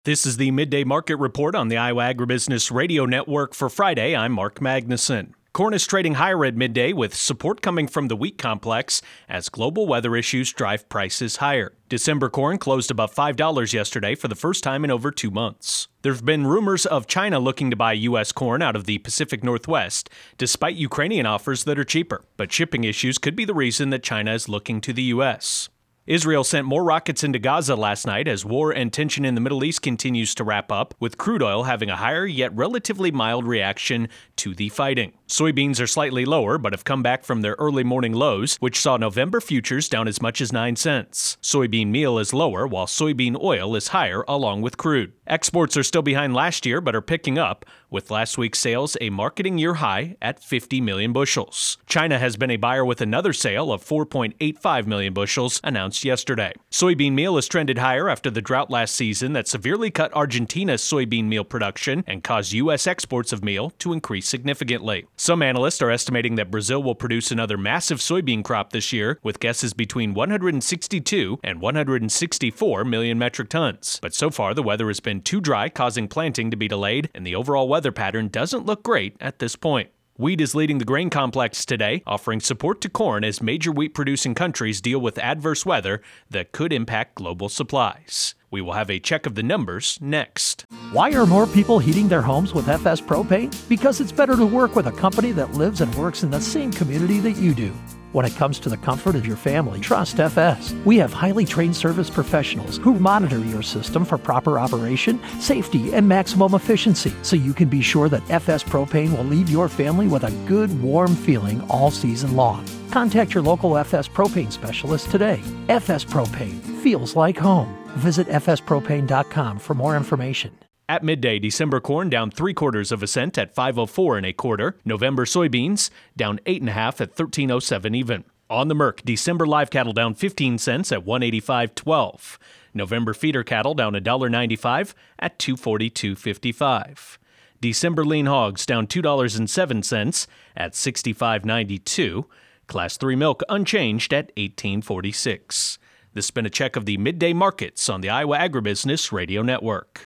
This is the Midday Market Report on the Iowa Agribusiness Radio Network for Friday. I'm Mark Magnuson. Corn is trading higher at midday with support coming from the wheat complex as global weather issues drive prices higher. December corn closed above $5 yesterday for the first time in over 2 months. There have been rumors of China looking to buy U.S. corn out of the Pacific Northwest, despite Ukrainian offers that are cheaper. But shipping issues could be the reason that China is looking to the U.S. Israel sent more rockets into Gaza last night as war and tension in the Middle East continues to wrap up, with crude oil having a higher yet relatively mild reaction to the fighting. Soybeans are slightly lower, but have come back from their early morning lows, which saw November futures down as much as 9 cents. Soybean meal is lower, while soybean oil is higher along with crude. Exports are still behind last year, but are picking up, with last week's sales a marketing year high at 50 million bushels. China has been a buyer with another sale of 4.85 million bushels announced yesterday. Soybean meal has trended higher after the drought last season that severely cut Argentina's soybean meal production and caused U.S. exports of meal to increase significantly. Some analysts are estimating that Brazil will produce another massive soybean crop this year, with guesses between 162 and 164 million metric tons. But so far, the weather has been too dry, causing planting to be delayed, and the overall weather pattern doesn't look great at this point. Wheat is leading the grain complex today, offering support to corn as major wheat-producing countries deal with adverse weather that could impact global supplies. We will have a check of the numbers next. Why are more people heating their homes with FS Propane? Because it's better to work with a company that lives and works in the same community that you do. When it comes to the comfort of your family, trust FS. We have highly trained service professionals who monitor your system for proper operation, safety, and maximum efficiency, so you can be sure that FS Propane will leave your family with a good, warm feeling all season long. Contact your local FS Propane specialist today. FS Propane feels like home. Visit fspropane.com for more information. At midday, December corn down 3/4 cent at 5.04 1/4. November soybeans down 8.5 at 13.07 even. On the Merc, December live cattle down 15 cents at 185.12. November feeder cattle down $1.95 at 242.55. December lean hogs down $2.07 at 65.92. Class 3 milk unchanged at 18.46. This has been a check of the midday markets on the Iowa Agribusiness Radio Network.